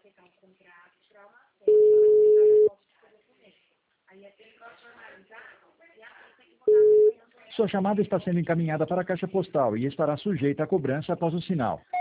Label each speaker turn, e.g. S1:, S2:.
S1: Sua chamada está sendo encaminhada para a caixa postal e estará sujeita a cobrança após o sinal.